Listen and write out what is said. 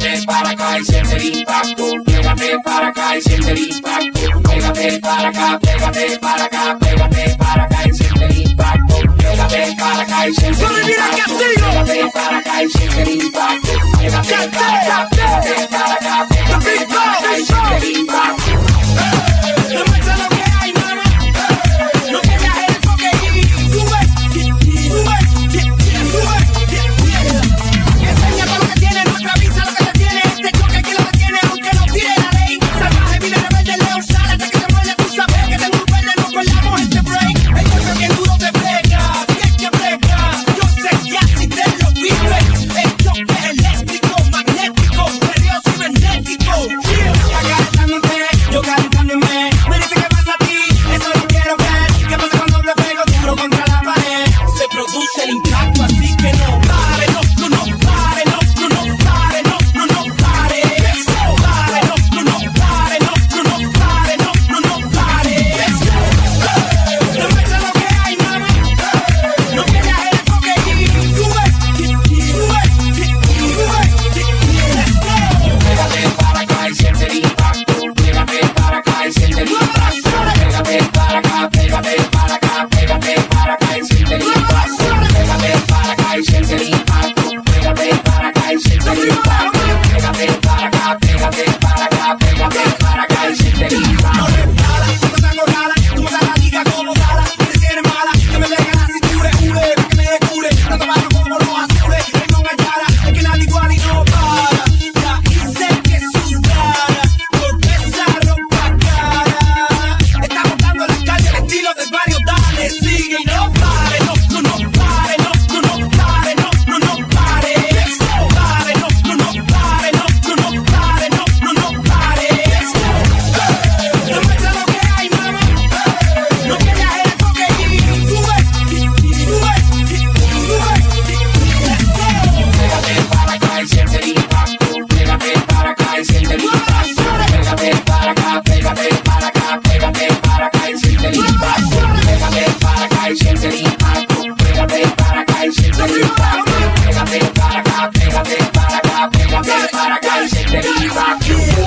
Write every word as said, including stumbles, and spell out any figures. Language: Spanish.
Pégate para acá y siente el impacto. Pégate para acá y siente el impacto. Pégate para acá, pégate para acá, pégate para acá y siente el impacto. Pégate para acá y siente el impacto. Pégate para acá y siente el impacto. Pégate para acá, pégate para acá, pégate para acá y siente el impacto. Demuestra lo que hay, mano. No pierdas el enfoque y sube, sube, sube. Enseña todo lo que tiene, nuestra visa lo que te tiene. Este choque aquí lo que tiene, aunque no tire la ley. Salvaje, vive rebelde, león, sale hasta que te muerde. Tú sabes que tengo un verde, no colamos este break. El golpe bien duro te pega, bien que pega. Yo sé que así te lo vive. El choque eléctrico, magnético, nervioso y frenético. Acá cantándote, yo cantándome. Me dice que pasa a ti, eso no quiero ver. ¿Qué pasa cuando te pego duro contra la pared? Se produce el impacto, así que no pare, no, no, no pare, no, no, no pare, no, no, no pare. Let's go, pare, no, no, no pare, no, no, no pare, no, no, no pare. Let's go. Demuestra lo que hay, mami. No pierdas el enfoque y sube, sube, sube. Let's go. Pégate para acá y siente el impacto. Pégate para acá y siente el impacto. Pégate para acá, pégate para acá, pégate para acá y siente el impacto. Pégate para acá y siente el impacto. Pégate para acá y siente el impacto.